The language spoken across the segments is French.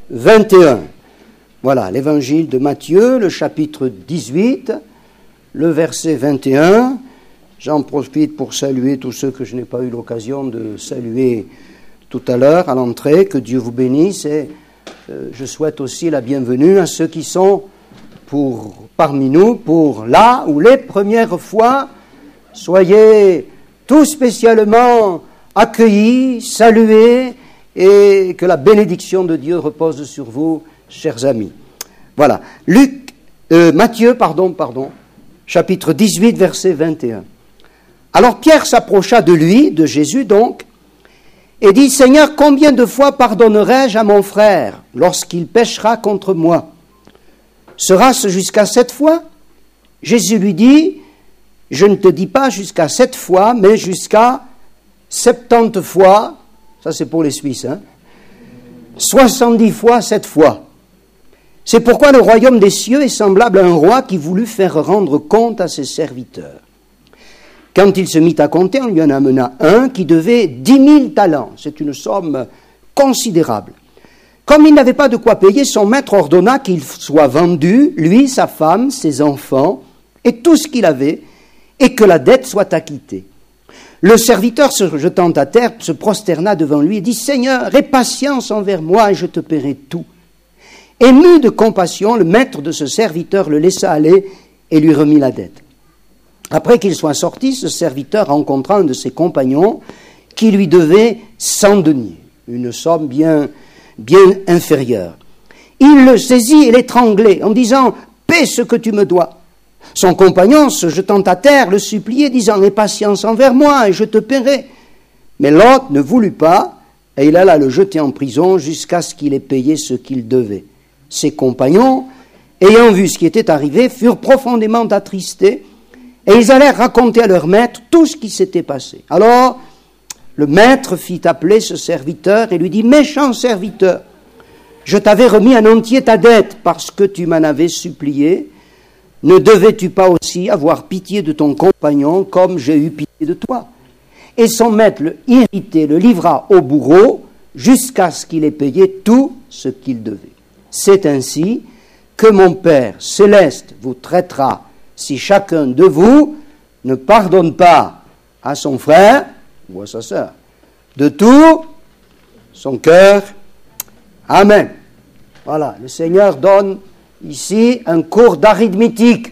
21. Voilà, l'évangile de Matthieu, le chapitre 18, le verset 21. J'en profite pour saluer tous ceux que je n'ai pas eu l'occasion de saluer tout à l'heure à l'entrée. Que Dieu vous bénisse et je souhaite aussi la bienvenue à ceux qui sont parmi nous pour la ou les premières fois. Soyez tout spécialement accueillis, salués et que la bénédiction de Dieu repose sur vous, chers amis. Voilà, Matthieu, chapitre 18, verset 21. Alors Pierre s'approcha de lui, de Jésus donc, et dit, « Seigneur, combien de fois pardonnerai-je à mon frère lorsqu'il péchera contre moi? Sera-ce jusqu'à 7 fois ?» Jésus lui dit, « Je ne te dis pas jusqu'à 7 fois, mais jusqu'à 70 fois, ça c'est pour les Suisses, 70 fois 7 fois. C'est pourquoi le royaume des cieux est semblable à un roi qui voulut faire rendre compte à ses serviteurs. Quand il se mit à compter, on lui en amena un qui devait 10 000 talents. C'est une somme considérable. Comme il n'avait pas de quoi payer, son maître ordonna qu'il soit vendu, lui, sa femme, ses enfants, et tout ce qu'il avait, et que la dette soit acquittée. Le serviteur, se jetant à terre, se prosterna devant lui et dit, « Seigneur, aie patience envers moi et je te paierai tout. » Ému de compassion, le maître de ce serviteur le laissa aller et lui remit la dette. Après qu'il soit sorti, ce serviteur rencontra un de ses compagnons qui lui devait 100 deniers, une somme bien inférieure. Il le saisit et l'étranglait en disant « Paie ce que tu me dois ». Son compagnon, se jetant à terre, le suppliait, disant « Aie patience envers moi et je te paierai ». Mais l'autre ne voulut pas et il alla le jeter en prison jusqu'à ce qu'il ait payé ce qu'il devait. Ses compagnons, ayant vu ce qui était arrivé, furent profondément attristés et ils allèrent raconter à leur maître tout ce qui s'était passé. Alors, le maître fit appeler ce serviteur et lui dit « Méchant serviteur, je t'avais remis en entier ta dette parce que tu m'en avais supplié. Ne devais-tu pas aussi avoir pitié de ton compagnon comme j'ai eu pitié de toi ?» Et son maître, irrité, le livra au bourreau jusqu'à ce qu'il ait payé tout ce qu'il devait. C'est ainsi que mon Père céleste vous traitera si chacun de vous ne pardonne pas à son frère ou à sa sœur de tout son cœur. Amen. Voilà, le Seigneur donne ici un cours d'arithmétique.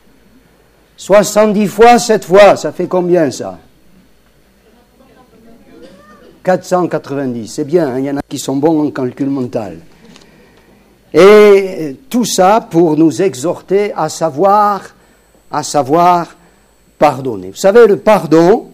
70 fois 7 fois, ça fait combien ça? 490, c'est bien, il y en a qui sont bons en calcul mental. Et tout ça pour nous exhorter à savoir pardonner. Vous savez, le pardon,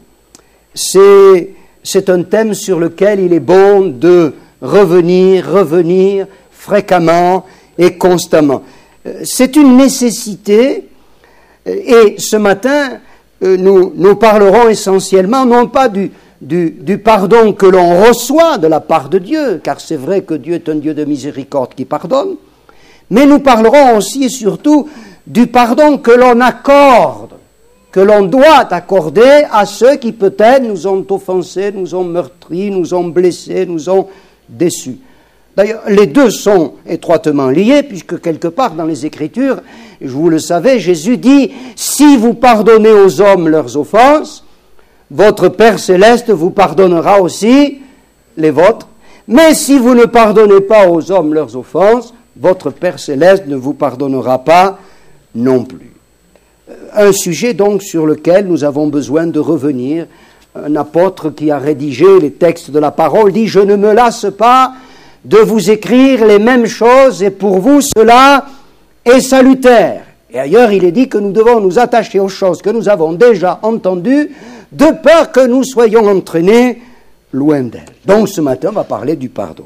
c'est un thème sur lequel il est bon de revenir fréquemment et constamment. C'est une nécessité et ce matin, nous parlerons essentiellement non pas du pardon que l'on reçoit de la part de Dieu, car c'est vrai que Dieu est un Dieu de miséricorde qui pardonne, mais nous parlerons aussi et surtout du pardon que l'on accorde, que l'on doit accorder à ceux qui peut-être nous ont offensés, nous ont meurtris, nous ont blessés, nous ont déçus. D'ailleurs, les deux sont étroitement liés, puisque quelque part dans les Écritures, vous le savez, Jésus dit « Si vous pardonnez aux hommes leurs offenses, votre Père céleste vous pardonnera aussi les vôtres. Mais si vous ne pardonnez pas aux hommes leurs offenses, votre Père céleste ne vous pardonnera pas non plus. » Un sujet donc sur lequel nous avons besoin de revenir. Un apôtre qui a rédigé les textes de la parole dit « Je ne me lasse pas de vous écrire les mêmes choses et pour vous cela est salutaire. » Et ailleurs il est dit que nous devons nous attacher aux choses que nous avons déjà entendues de peur que nous soyons entraînés loin d'elles. Donc ce matin, on va parler du pardon.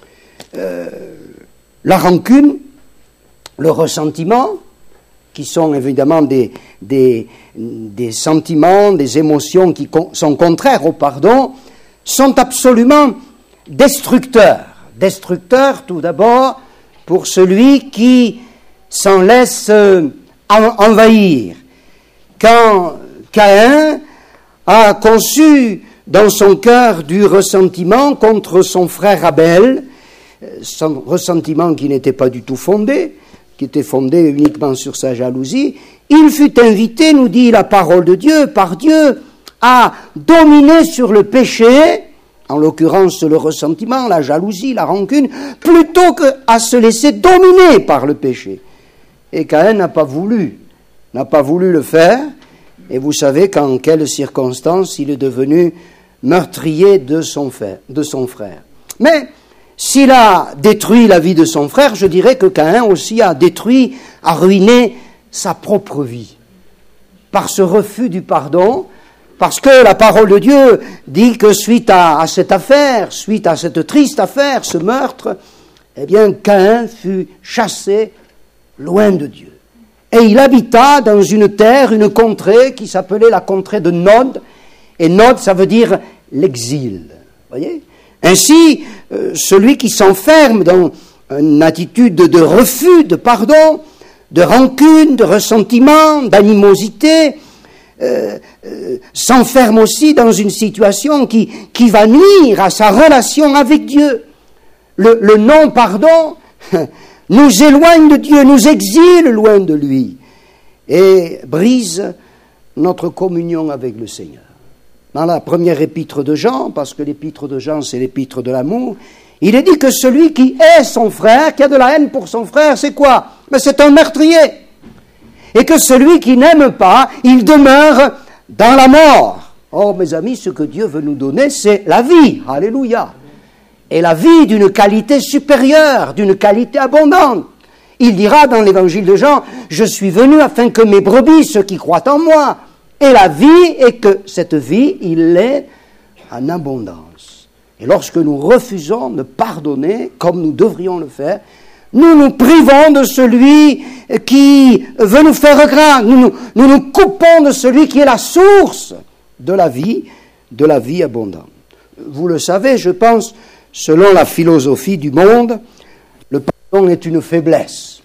La rancune, le ressentiment, qui sont évidemment des sentiments, des émotions qui sont contraires au pardon, sont absolument destructeurs. Destructeurs, tout d'abord, pour celui qui s'en laisse envahir. Quand Caïn a conçu dans son cœur du ressentiment contre son frère Abel, son ressentiment qui n'était pas du tout fondé, qui était fondé uniquement sur sa jalousie, il fut invité, nous dit la parole de Dieu, par Dieu, à dominer sur le péché, en l'occurrence le ressentiment, la jalousie, la rancune, plutôt qu'à se laisser dominer par le péché. Et Caïn n'a pas voulu le faire, et vous savez qu'en quelles circonstances il est devenu meurtrier de son frère. Mais s'il a détruit la vie de son frère, je dirais que Caïn aussi a ruiné sa propre vie. Par ce refus du pardon, parce que la parole de Dieu dit que suite à cette affaire, suite à cette triste affaire, ce meurtre, eh bien Caïn fut chassé loin de Dieu. Et il habita dans une terre, une contrée qui s'appelait la contrée de Nod. Et Nod, ça veut dire l'exil. Voyez ? Ainsi, celui qui s'enferme dans une attitude de refus, de pardon, de rancune, de ressentiment, d'animosité, s'enferme aussi dans une situation qui va nuire à sa relation avec Dieu. Le non-pardon nous éloigne de Dieu, nous exile loin de lui et brise notre communion avec le Seigneur. Dans la première épître de Jean, parce que l'épître de Jean c'est l'épître de l'amour, il est dit que celui qui hait son frère, qui a de la haine pour son frère, c'est quoi ? Mais c'est un meurtrier. Et que celui qui n'aime pas, il demeure dans la mort. Or, mes amis, ce que Dieu veut nous donner, c'est la vie. Alléluia. Et la vie d'une qualité supérieure, d'une qualité abondante. Il dira dans l'évangile de Jean, « Je suis venu afin que mes brebis, ceux qui croient en moi, aient la vie et que cette vie, il l'ait en abondance. » Et lorsque nous refusons de pardonner, comme nous devrions le faire, nous nous privons de celui qui veut nous faire grâce. Nous nous coupons de celui qui est la source de la vie abondante. Vous le savez, je pense, selon la philosophie du monde, le pardon est une faiblesse.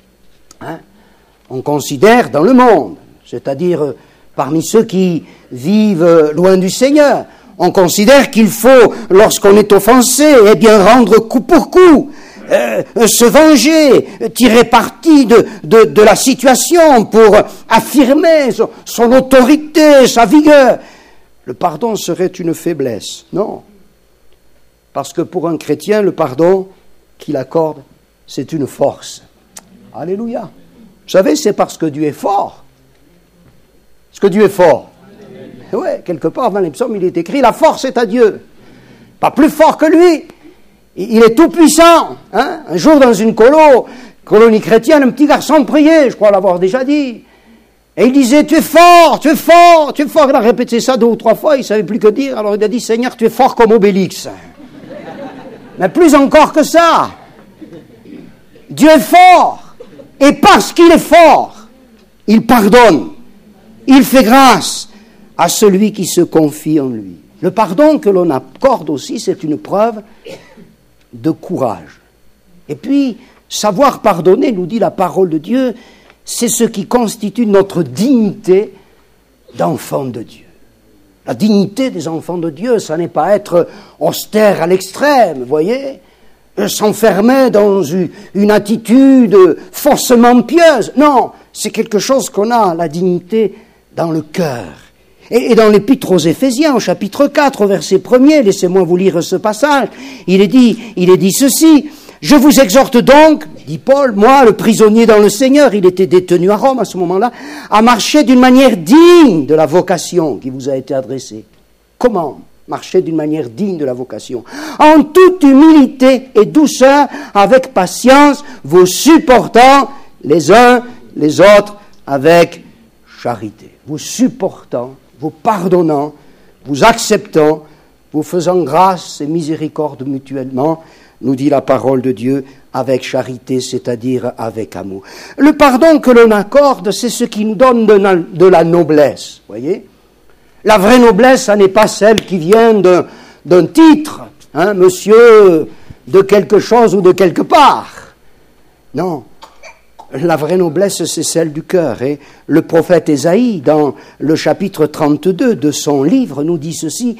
On considère dans le monde, c'est-à-dire parmi ceux qui vivent loin du Seigneur, on considère qu'il faut, lorsqu'on est offensé, eh bien rendre coup pour coup, se venger, tirer parti de la situation pour affirmer son autorité, sa vigueur. Le pardon serait une faiblesse. Non. Parce que pour un chrétien, le pardon qu'il accorde, c'est une force. Alléluia. Vous savez, c'est parce que Dieu est fort. Parce que Dieu est fort. Oui, quelque part dans les psaumes, il est écrit, la force est à Dieu. Pas plus fort que lui. Il est tout puissant. Un jour, dans une colonie chrétienne, un petit garçon priait, je crois l'avoir déjà dit. Et il disait, tu es fort, tu es fort, tu es fort. Il a répété ça 2 ou 3 fois, il ne savait plus que dire. Alors il a dit, Seigneur, tu es fort comme Obélix. Mais plus encore que ça. Dieu est fort. Et parce qu'il est fort, il pardonne. Il fait grâce à celui qui se confie en lui. Le pardon que l'on accorde aussi, c'est une preuve de courage. Et puis, savoir pardonner, nous dit la parole de Dieu, c'est ce qui constitue notre dignité d'enfant de Dieu. La dignité des enfants de Dieu, ça n'est pas être austère à l'extrême, vous voyez, s'enfermer dans une attitude faussement pieuse. Non, c'est quelque chose qu'on a, la dignité, dans le cœur. Et dans l'épître aux Éphésiens, au chapitre 4, au verset 1er, laissez-moi vous lire ce passage, il est dit ceci, « Je vous exhorte donc, dit Paul, moi, le prisonnier dans le Seigneur, il était détenu à Rome à ce moment-là, à marcher d'une manière digne de la vocation qui vous a été adressée. » Comment marcher d'une manière digne de la vocation? En toute humilité et douceur, avec patience, vous supportant les uns les autres avec charité. Vous supportant, vous pardonnant, vous acceptant, vous faisant grâce et miséricorde mutuellement, nous dit la parole de Dieu, avec charité, c'est-à-dire avec amour. Le pardon que l'on accorde, c'est ce qui nous donne de la noblesse, voyez. La vraie noblesse, ça n'est pas celle qui vient d'un titre, monsieur de quelque chose ou de quelque part. Non. La vraie noblesse, c'est celle du cœur. Et le prophète Ésaïe, dans le chapitre 32 de son livre, nous dit ceci, «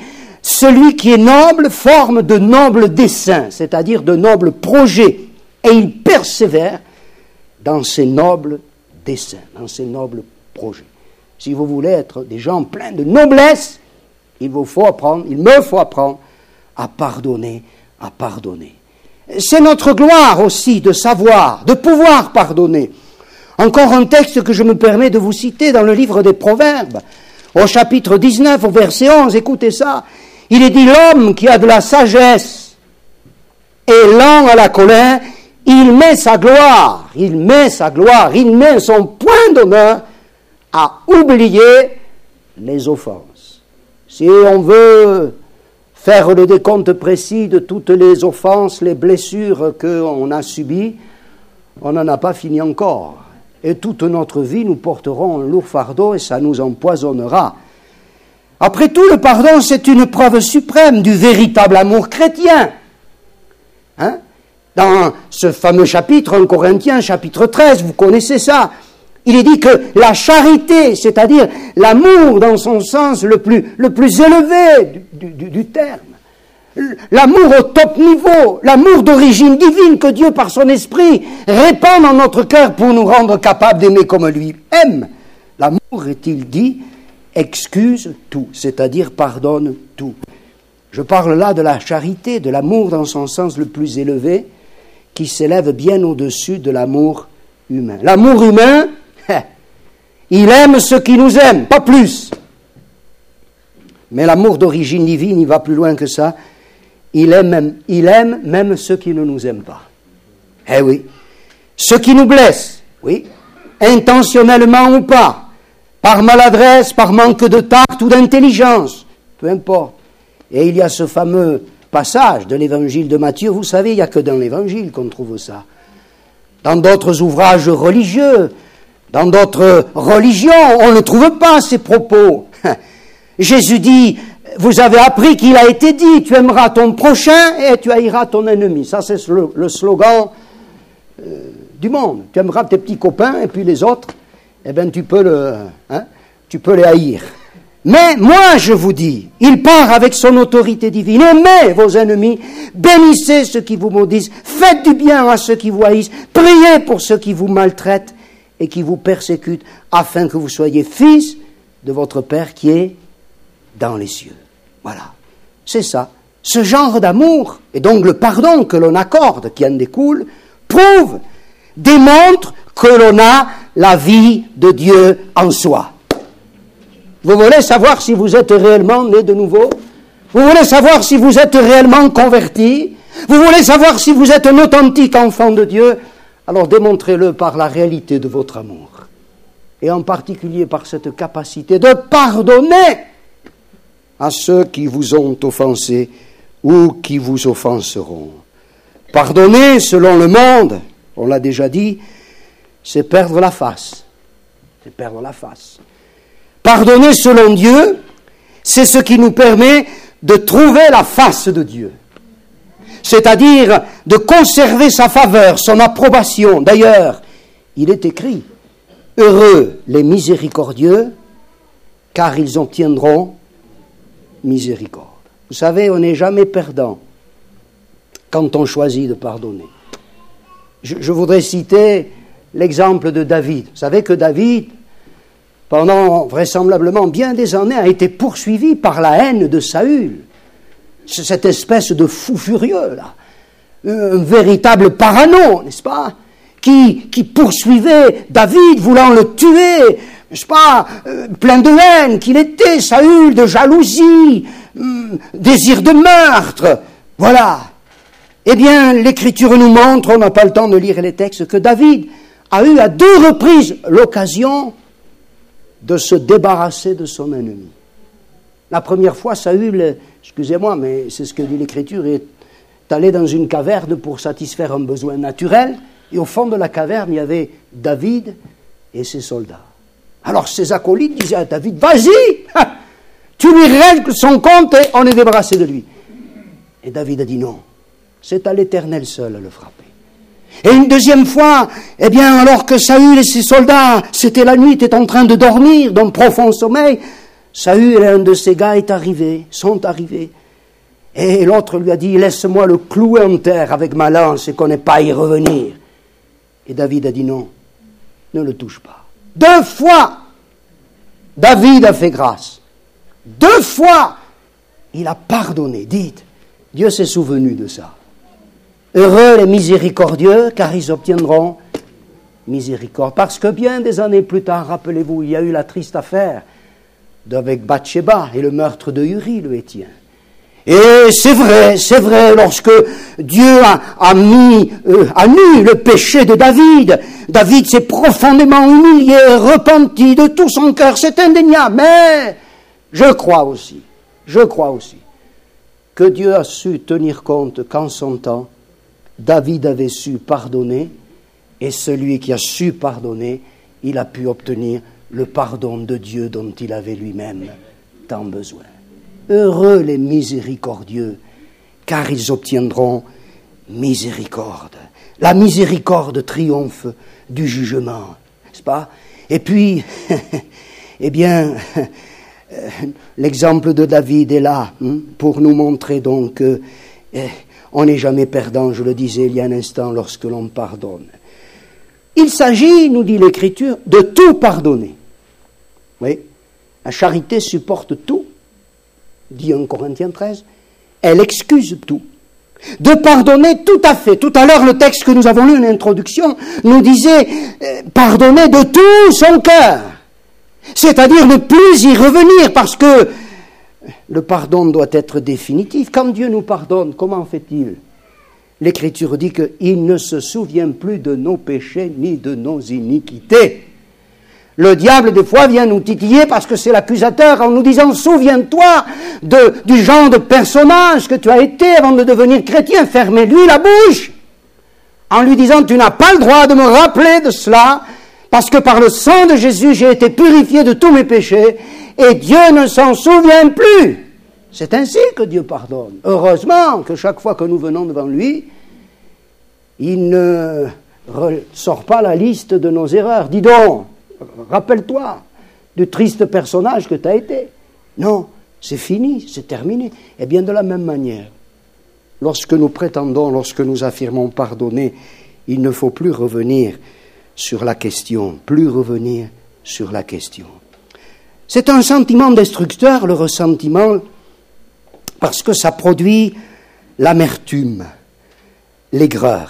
celui qui est noble forme de nobles desseins, c'est-à-dire de nobles projets, et il persévère dans ces nobles desseins, dans ces nobles projets. Si vous voulez être des gens pleins de noblesse, il me faut apprendre à pardonner, à pardonner. C'est notre gloire aussi de savoir, de pouvoir pardonner. Encore un texte que je me permets de vous citer dans le livre des Proverbes, au chapitre 19, au verset 11, écoutez ça. Il est dit, l'homme qui a de la sagesse et lent à la colère, il met sa gloire, il met son point d'honneur à oublier les offenses. Si on veut faire le décompte précis de toutes les offenses, les blessures qu'on a subies, on n'en a pas fini encore. Et toute notre vie, nous porterons un lourd fardeau et ça nous empoisonnera. Après tout, le pardon, c'est une preuve suprême du véritable amour chrétien. Dans ce fameux chapitre, 1 Corinthiens, chapitre 13, vous connaissez ça. Il est dit que la charité, c'est-à-dire l'amour dans son sens le plus élevé du terme, l'amour au top niveau, l'amour d'origine divine que Dieu par son esprit répand dans notre cœur pour nous rendre capables d'aimer comme lui aime. L'amour, est-il dit, excuse tout, c'est-à-dire pardonne tout. Je parle là de la charité, de l'amour dans son sens le plus élevé, qui s'élève bien au-dessus de l'amour humain. L'amour humain, il aime ceux qui nous aiment, pas plus. Mais l'amour d'origine divine, il va plus loin que ça. Il aime même ceux qui ne nous aiment pas. Eh oui. Ceux qui nous blessent, oui, intentionnellement ou pas, par maladresse, par manque de tact ou d'intelligence, peu importe. Et il y a ce fameux passage de l'évangile de Matthieu, vous savez, il n'y a que dans l'évangile qu'on trouve ça. Dans d'autres ouvrages religieux, dans d'autres religions, on ne trouve pas ces propos. Jésus dit, vous avez appris qu'il a été dit, tu aimeras ton prochain et tu haïras ton ennemi. Ça, c'est le slogan du monde. Tu aimeras tes petits copains et puis les autres, eh bien, tu peux les haïr. Mais moi, je vous dis, il part avec son autorité divine. Aimez vos ennemis, bénissez ceux qui vous maudissent, faites du bien à ceux qui vous haïssent, priez pour ceux qui vous maltraitent et qui vous persécutent, afin que vous soyez fils de votre Père qui est dans les cieux. Voilà, c'est ça. Ce genre d'amour, et donc le pardon que l'on accorde, qui en découle, prouve, démontre que l'on a la vie de Dieu en soi. Vous voulez savoir si vous êtes réellement né de nouveau? Vous voulez savoir si vous êtes réellement converti? Vous voulez savoir si vous êtes un authentique enfant de Dieu? Alors démontrez-le par la réalité de votre amour. Et en particulier par cette capacité de pardonner à ceux qui vous ont offensé ou qui vous offenseront. Pardonner selon le monde, on l'a déjà dit, c'est perdre la face. C'est perdre la face. Pardonner selon Dieu, c'est ce qui nous permet de trouver la face de Dieu. C'est-à-dire de conserver sa faveur, son approbation. D'ailleurs, il est écrit, « Heureux les miséricordieux, car ils obtiendront miséricorde. » Vous savez, on n'est jamais perdant quand on choisit de pardonner. Je voudrais citer l'exemple de David. Vous savez que David, pendant vraisemblablement bien des années, a été poursuivi par la haine de Saül. Cette espèce de fou furieux, là. Un véritable parano, n'est-ce pas, qui poursuivait David, voulant le tuer, n'est-ce pas, plein de haine qu'il était, Saül, de jalousie, désir de meurtre, voilà. Eh bien, l'Écriture nous montre, on n'a pas le temps de lire les textes, que David a eu à 2 reprises l'occasion de se débarrasser de son ennemi. La première fois, Saül, excusez-moi, mais c'est ce que dit l'Écriture, est allé dans une caverne pour satisfaire un besoin naturel, et au fond de la caverne, il y avait David et ses soldats. Alors ses acolytes disaient à David, vas-y, tu lui règles son compte et on est débarrassé de lui. Et David a dit non, c'est à l'Éternel seul à le frapper. Et une deuxième fois, eh bien, alors que Saül et ses soldats, c'était la nuit, étaient en train de dormir d'un profond sommeil, Saül et un de ses gars sont arrivés. Et l'autre lui a dit, laisse-moi le clouer en terre avec ma lance et qu'on n'ait pas à y revenir. Et David a dit non, ne le touche pas. 2 fois, David a fait grâce. 2 fois, il a pardonné. Dites, Dieu s'est souvenu de ça. Heureux les miséricordieux, car ils obtiendront miséricorde. Parce que bien des années plus tard, rappelez-vous, il y a eu la triste affaire avec Bathsheba et le meurtre de Uri, le Héthien. Et c'est vrai, lorsque Dieu a mis à nu le péché de David, David s'est profondément humilié, repenti de tout son cœur, c'est indéniable. Mais je crois aussi que Dieu a su tenir compte qu'en son temps, David avait su pardonner, et celui qui a su pardonner, il a pu obtenir le pardon de Dieu dont il avait lui-même tant besoin. Heureux les miséricordieux, car ils obtiendront miséricorde. La miséricorde triomphe du jugement, n'est-ce pas? Et puis, eh bien, l'exemple de David est là pour nous montrer donc on n'est jamais perdant, je le disais il y a un instant, lorsque l'on pardonne. Il s'agit, nous dit l'Écriture, de tout pardonner. Oui, la charité supporte tout, dit 1 Corinthiens 13, elle excuse tout. De pardonner tout à fait. Tout à l'heure, le texte que nous avons lu, une introduction, nous disait pardonner de tout son cœur. C'est-à-dire ne plus y revenir, parce que le pardon doit être définitif. Quand Dieu nous pardonne, comment fait-il? L'Écriture dit qu'il ne se souvient plus de nos péchés ni de nos iniquités. Le diable, des fois, vient nous titiller parce que c'est l'accusateur en nous disant « Souviens-toi du genre de personnage que tu as été avant de devenir chrétien. Fermez-lui la bouche !» En lui disant « Tu n'as pas le droit de me rappeler de cela parce que par le sang de Jésus, j'ai été purifié de tous mes péchés et Dieu ne s'en souvient plus. » C'est ainsi que Dieu pardonne. Heureusement que chaque fois que nous venons devant lui, il ne ressort pas la liste de nos erreurs. Dis donc, rappelle-toi du triste personnage que tu as été. Non, c'est fini, c'est terminé. Et bien de la même manière, lorsque nous prétendons, lorsque nous affirmons pardonner, il ne faut plus revenir sur la question, C'est un sentiment destructeur, le ressentiment, parce que ça produit l'amertume, l'aigreur.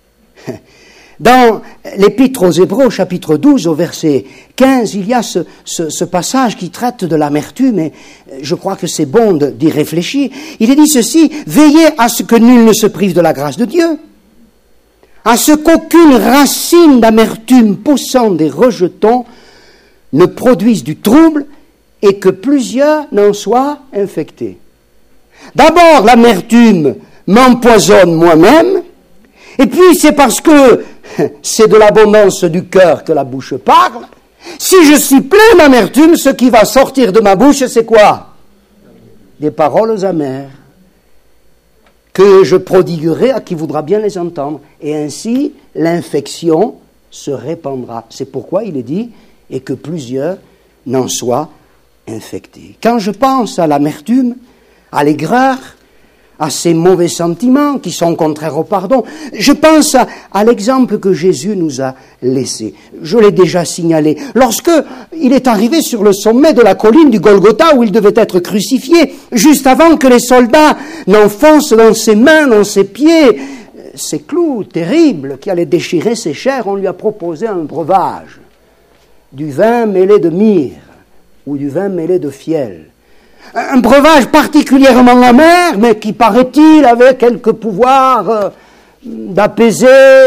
Dans l'Épître aux Hébreux, chapitre 12, au verset 15, il y a ce passage qui traite de l'amertume, et je crois que c'est bon d'y réfléchir. Il est dit ceci, « Veillez à ce que nul ne se prive de la grâce de Dieu, à ce qu'aucune racine d'amertume poussant des rejetons ne produise du trouble et que plusieurs n'en soient infectés. D'abord, l'amertume m'empoisonne moi-même, et puis c'est parce que c'est de l'abondance du cœur que la bouche parle. Si je suis plein d'amertume, ce qui va sortir de ma bouche, c'est quoi? Des paroles amères que je prodiguerai à qui voudra bien les entendre. Et ainsi, l'infection se répandra. C'est pourquoi il est dit, et que plusieurs n'en soient infectés. Quand je pense à l'amertume, à l'aigreur, à ces mauvais sentiments qui sont contraires au pardon, je pense à l'exemple que Jésus nous a laissé. Je l'ai déjà signalé. Lorsque il est arrivé sur le sommet de la colline du Golgotha où il devait être crucifié, juste avant que les soldats n'enfoncent dans ses mains, dans ses pieds, ces clous terribles qui allaient déchirer ses chairs, on lui a proposé un breuvage, du vin mêlé de myrrhe ou du vin mêlé de fiel. Un breuvage particulièrement amer, mais qui, paraît-il, avait quelques pouvoirs d'apaiser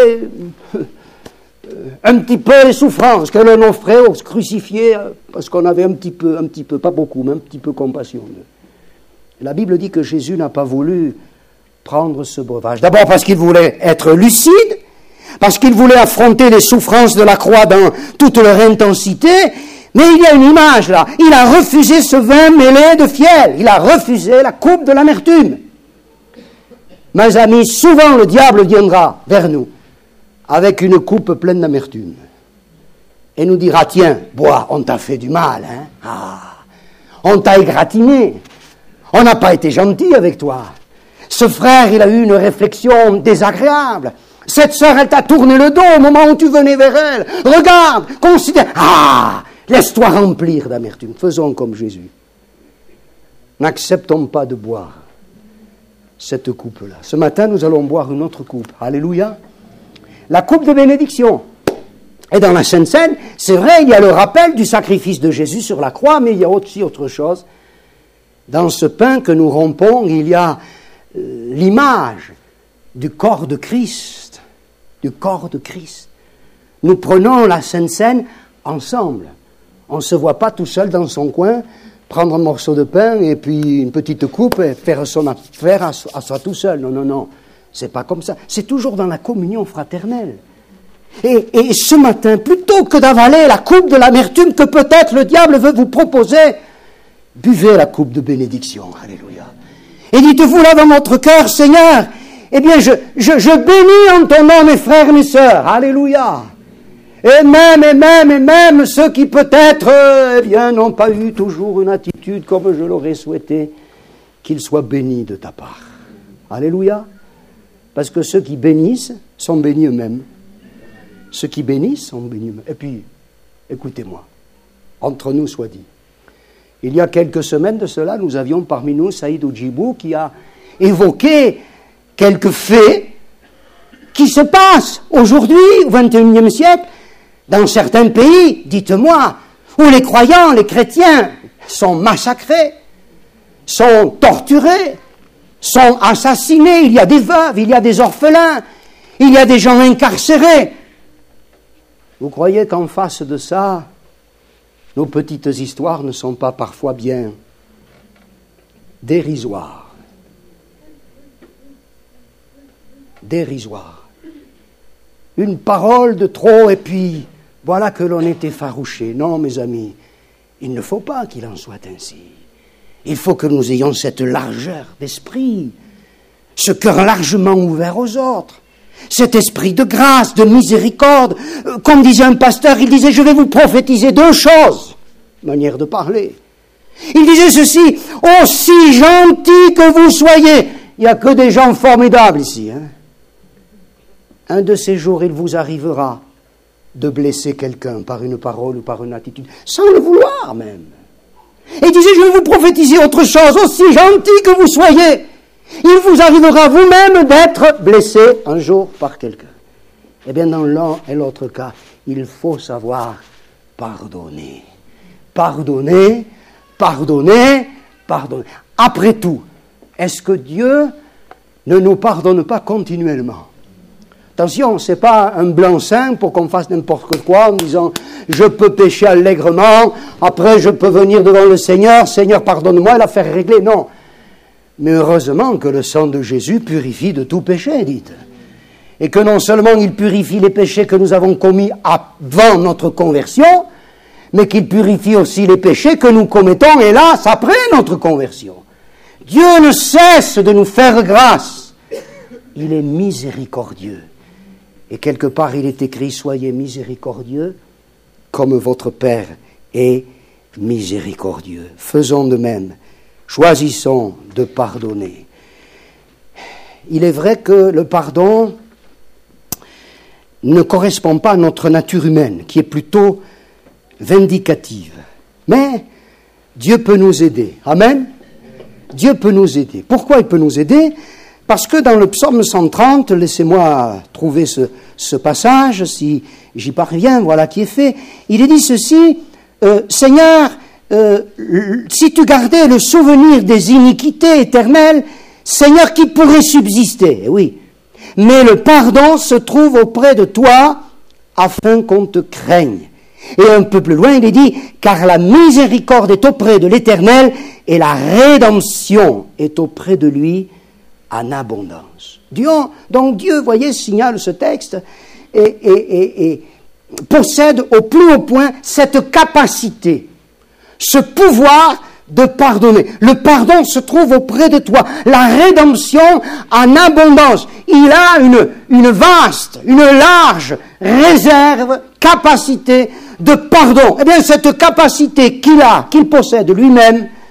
un petit peu les souffrances que l'on offrait aux crucifiés, parce qu'on avait un petit peu, pas beaucoup, mais un petit peu compassion. La Bible dit que Jésus n'a pas voulu prendre ce breuvage. D'abord parce qu'il voulait être lucide, parce qu'il voulait affronter les souffrances de la croix dans toute leur intensité. Mais il y a une image là. Il a refusé ce vin mêlé de fiel. Il a refusé la coupe de l'amertume. Mes amis, souvent le diable viendra vers nous avec une coupe pleine d'amertume et nous dira, tiens, bois, on t'a fait du mal, hein? Ah, On t'a égratigné. On n'a pas été gentil avec toi. Ce frère, il a eu une réflexion désagréable. Cette sœur, elle t'a tourné le dos au moment où tu venais vers elle. Regarde, considère. Ah, laisse-toi remplir d'amertume. Faisons comme Jésus. N'acceptons pas de boire cette coupe-là. Ce matin, nous allons boire une autre coupe. Alléluia. La coupe de bénédiction. Et dans la Sainte Seine, c'est vrai, il y a le rappel du sacrifice de Jésus sur la croix, mais il y a aussi autre chose. Dans ce pain que nous rompons, il y a l'image du corps de Christ. Du corps de Christ. Nous prenons la Sainte Seine ensemble. On ne se voit pas tout seul dans son coin, prendre un morceau de pain et puis une petite coupe et faire son affaire à soi tout seul. Non, non, non. C'est pas comme ça. C'est toujours dans la communion fraternelle. Et ce matin, plutôt que d'avaler la coupe de l'amertume que peut-être le diable veut vous proposer, buvez la coupe de bénédiction. Alléluia. Et dites-vous là dans votre cœur, Seigneur, eh bien je bénis en ton nom mes frères et mes sœurs. Alléluia. Et même ceux qui peut-être, eh bien, n'ont pas eu toujours une attitude comme je l'aurais souhaité, qu'ils soient bénis de ta part. Alléluia. Parce que ceux qui bénissent sont bénis eux-mêmes. Ceux qui bénissent sont bénis eux-mêmes. Et puis, écoutez-moi, entre nous soit dit, il y a quelques semaines de cela, nous avions parmi nous Saïd Oudjibou qui a évoqué quelques faits qui se passent aujourd'hui, au XXIe siècle, dans certains pays, dites-moi, où les croyants, les chrétiens, sont massacrés, sont torturés, sont assassinés, il y a des veuves, il y a des orphelins, il y a des gens incarcérés. Vous croyez qu'en face de ça, nos petites histoires ne sont pas parfois bien dérisoires? Dérisoires. Une parole de trop et puis voilà que l'on est effarouché. Non, mes amis, il ne faut pas qu'il en soit ainsi. Il faut que nous ayons cette largeur d'esprit, ce cœur largement ouvert aux autres, cet esprit de grâce, de miséricorde. Comme disait un pasteur, il disait, je vais vous prophétiser deux choses, manière de parler. Il disait ceci, aussi gentil que vous soyez, il n'y a que des gens formidables ici. Un de ces jours, il vous arrivera de blesser quelqu'un par une parole ou par une attitude, sans le vouloir même. Et il disait, je vais vous prophétiser autre chose, aussi gentil que vous soyez, il vous arrivera vous-même d'être blessé un jour par quelqu'un. Eh bien, dans l'un et l'autre cas, il faut savoir pardonner. Pardonner, pardonner, pardonner. Après tout, est-ce que Dieu ne nous pardonne pas continuellement? Attention, ce n'est pas un blanc-seing pour qu'on fasse n'importe quoi en disant « je peux pécher allègrement, après je peux venir devant le Seigneur, Seigneur pardonne-moi, et l'affaire est réglée ». Non. Mais heureusement que le sang de Jésus purifie de tout péché, dites. Et que non seulement il purifie les péchés que nous avons commis avant notre conversion, mais qu'il purifie aussi les péchés que nous commettons, hélas, après notre conversion. Dieu ne cesse de nous faire grâce. Il est miséricordieux. Et quelque part, il est écrit, soyez miséricordieux, comme votre Père est miséricordieux. Faisons de même. Choisissons de pardonner. Il est vrai que le pardon ne correspond pas à notre nature humaine, qui est plutôt vindicative. Mais Dieu peut nous aider. Amen. Dieu peut nous aider. Pourquoi il peut nous aider? Parce que dans le psaume 130, laissez-moi trouver ce passage, si j'y parviens, voilà qui est fait. Il est dit ceci, Seigneur, si tu gardais le souvenir des iniquités éternelles, Seigneur, qui pourrait subsister? Oui. Mais le pardon se trouve auprès de toi afin qu'on te craigne. Et un peu plus loin, il est dit, car la miséricorde est auprès de l'Éternel et la rédemption est auprès de lui en abondance. Donc Dieu, voyez, signale ce texte et possède au plus haut point cette capacité, ce pouvoir de pardonner. Le pardon se trouve auprès de toi. La rédemption en abondance. Il a une vaste, une large réserve, capacité de pardon. Eh bien, cette capacité qu'il possède lui-même,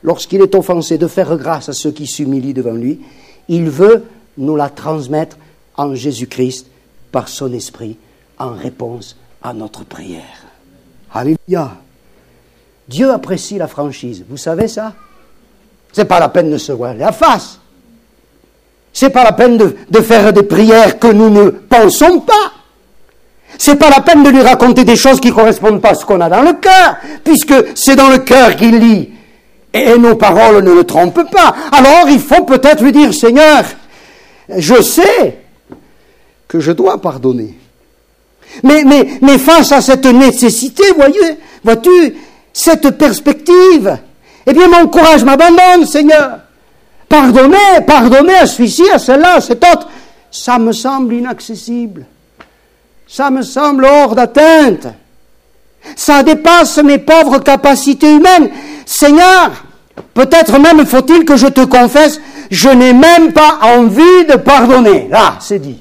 lorsqu'il est offensé, de faire grâce à ceux qui s'humilient devant lui, il veut nous la transmettre en Jésus-Christ par son Esprit en réponse à notre prière. Alléluia. Dieu apprécie la franchise. Vous savez ça? C'est pas la peine de se voiler la face. C'est pas la peine de faire des prières que nous ne pensons pas. C'est pas la peine de lui raconter des choses qui correspondent pas à ce qu'on a dans le cœur, puisque c'est dans le cœur qu'il lit. Et nos paroles ne le trompent pas. Alors il faut peut-être lui dire, Seigneur, je sais que je dois pardonner. Mais face à cette nécessité, vois-tu, cette perspective, eh bien mon courage m'abandonne, Seigneur. Pardonner à celui-ci, à celle-là, à cet autre, ça me semble inaccessible. Ça me semble hors d'atteinte. Ça dépasse mes pauvres capacités humaines. Seigneur, peut-être même faut-il que je te confesse, je n'ai même pas envie de pardonner. Là, c'est dit.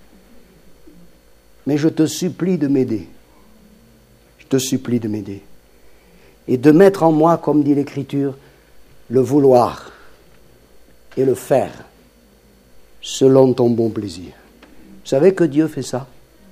Mais je te supplie de m'aider. Je te supplie de m'aider. Et de mettre en moi, comme dit l'Écriture, le vouloir et le faire selon ton bon plaisir. Vous savez que Dieu fait ça?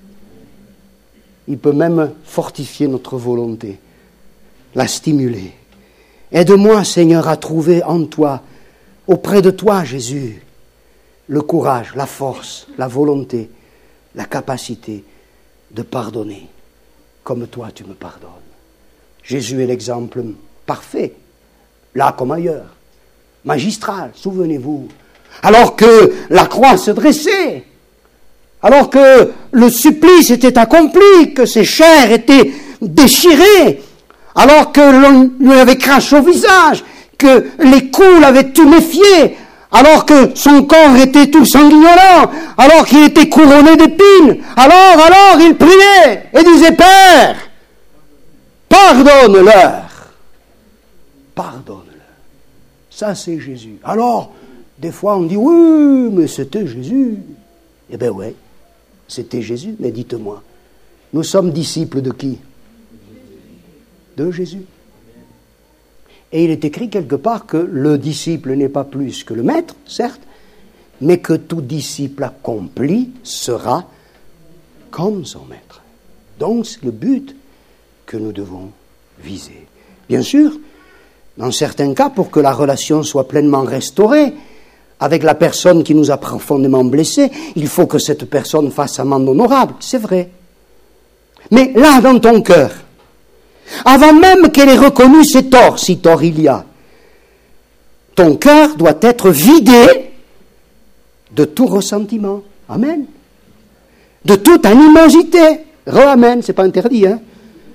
Il peut même fortifier notre volonté, la stimuler. Aide-moi, Seigneur, à trouver en toi, auprès de toi, Jésus, le courage, la force, la volonté, la capacité de pardonner, comme toi tu me pardonnes. Jésus est l'exemple parfait, là comme ailleurs, magistral, souvenez-vous. Alors que la croix se dressait, alors que le supplice était accompli, que ses chairs étaient déchirées, alors que l'on lui avait craché au visage, que les coups l'avaient tuméfié, alors que son corps était tout sanguinolent, alors qu'il était couronné d'épines, alors il priait et disait, Père, pardonne-leur. Pardonne-leur. Ça, c'est Jésus. Alors, des fois, on dit, oui, mais c'était Jésus. Eh bien, ouais, c'était Jésus, mais dites-moi, nous sommes disciples de qui? De Jésus. Et il est écrit quelque part que le disciple n'est pas plus que le maître, certes, mais que tout disciple accompli sera comme son maître. Donc, c'est le but que nous devons viser. Bien sûr, dans certains cas, pour que la relation soit pleinement restaurée avec la personne qui nous a profondément blessés, il faut que cette personne fasse amende honorable, c'est vrai. Mais là, dans ton cœur, avant même qu'elle ait reconnu ses torts, si tort il y a, ton cœur doit être vidé de tout ressentiment. Amen. De toute animosité. Re-amen, c'est pas interdit, hein.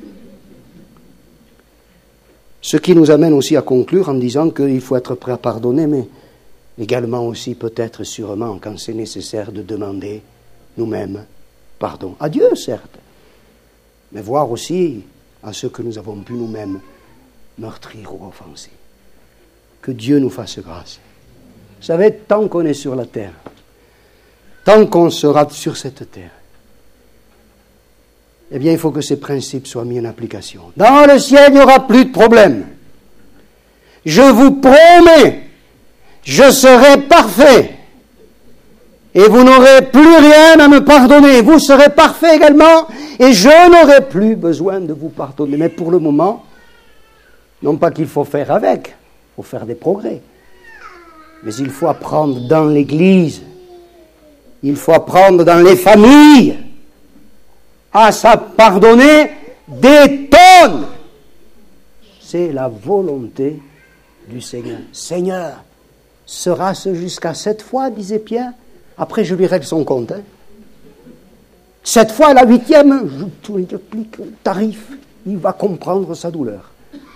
Ce qui nous amène aussi à conclure en disant qu'il faut être prêt à pardonner, mais également aussi peut-être sûrement quand c'est nécessaire de demander nous-mêmes pardon. À Dieu, certes, mais voir aussi à ceux que nous avons pu nous-mêmes meurtrir ou offenser. Que Dieu nous fasse grâce. Vous savez, tant qu'on est sur la terre, tant qu'on sera sur cette terre, eh bien, il faut que ces principes soient mis en application. Dans le ciel, il n'y aura plus de problème. Je vous promets, je serai parfait. Et vous n'aurez plus rien à me pardonner. Vous serez parfait également. Et je n'aurai plus besoin de vous pardonner. Mais pour le moment, non pas qu'il faut faire avec, il faut faire des progrès. Mais il faut apprendre dans l'Église, il faut apprendre dans les familles à se pardonner des tonnes. C'est la volonté du Seigneur. Seigneur, sera-ce jusqu'à 7 fois, disait Pierre? Après, je lui règle son compte. 7 fois, la 8e, je lui applique le tarif. Il va comprendre sa douleur.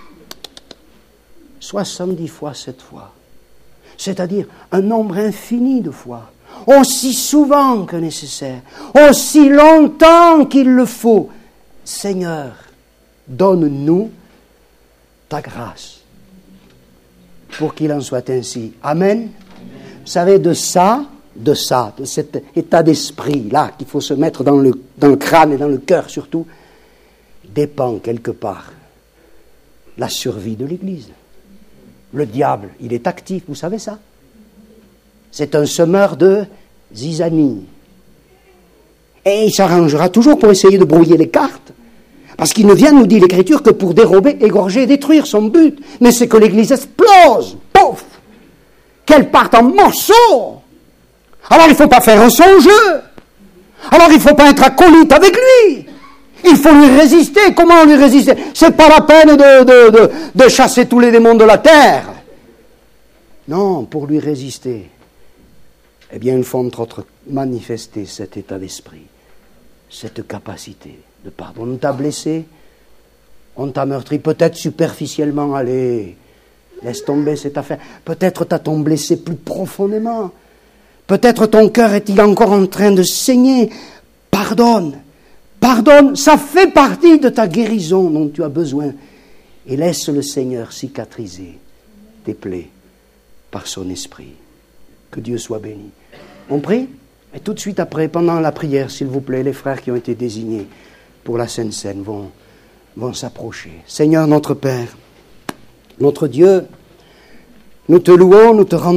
70 fois, 7 fois. C'est-à-dire un nombre infini de fois. Aussi souvent que nécessaire. Aussi longtemps qu'il le faut. Seigneur, donne-nous ta grâce. Pour qu'il en soit ainsi. Amen. Vous savez, de cet état d'esprit-là, qu'il faut se mettre dans le crâne et dans le cœur surtout, dépend quelque part la survie de l'Église. Le diable, il est actif, vous savez ça? C'est un semeur de zizanie. Et il s'arrangera toujours pour essayer de brouiller les cartes. Parce qu'il ne vient, nous dit l'Écriture, que pour dérober, égorger et détruire. Son but, mais c'est que l'Église explose. Pouf! Qu'elle parte en morceaux. Alors il ne faut pas faire son jeu. Alors il ne faut pas être acolyte avec lui. Il faut lui résister. Comment lui résister? C'est pas la peine de chasser tous les démons de la terre. Non, pour lui résister, eh bien, il faut entre autres manifester cet état d'esprit, cette capacité de pardon. On t'a blessé, on t'a meurtri, peut-être superficiellement, allez, laisse tomber cette affaire. Peut-être t'a-t-on blessé plus profondément. Peut-être ton cœur est-il encore en train de saigner. Pardonne, pardonne, ça fait partie de ta guérison dont tu as besoin. Et laisse le Seigneur cicatriser tes plaies par son esprit. Que Dieu soit béni. On prie? Et tout de suite après, pendant la prière, s'il vous plaît, les frères qui ont été désignés pour la Sainte Seine vont s'approcher. Seigneur notre Père, notre Dieu, nous te louons, nous te rendons